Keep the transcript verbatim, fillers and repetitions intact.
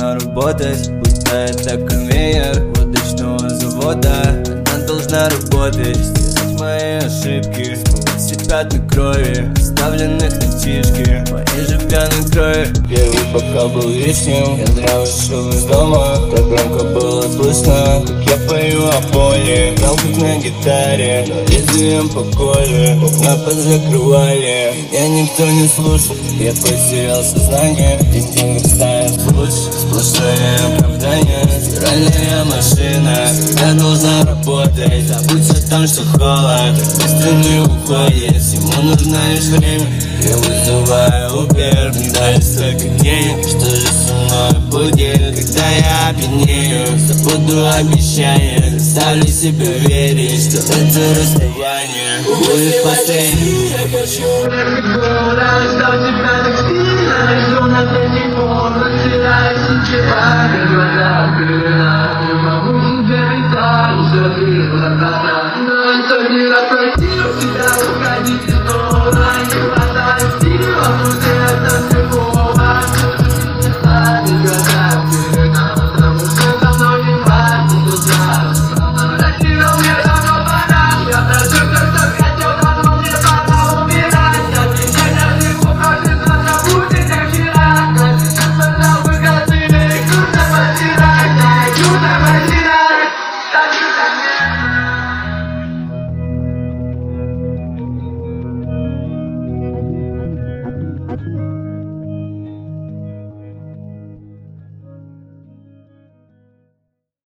должна работать, будто это конвейер водочного завода. Она должна работать, стирать мои ошибки, смывать все пятна крови, оставленных на тишке, моей же пьяной крови. Первый бокал был лишним, я зря вышел из дома. Так громко было слышно, как я пою о боли. Играл как на гитаре, но лезвием по коже окна позакрывали. Я никто не слушал, я потерял сознание. День день станет лучше, сплошное оправдание. Стиральная машина, я должна работать. Забудь о том, что холод быстро не уходит, всему нужно лишь время. Я вызываю Uber, мне дали столько денег. Что же со мной будет, когда я опьянею? Забуду обещания, заставлю себя верить, что это расставание будет последним. Я хочу города, ждал тебя так сильно, жду на до сих пор, натираюсь ничего, как глаза открыты.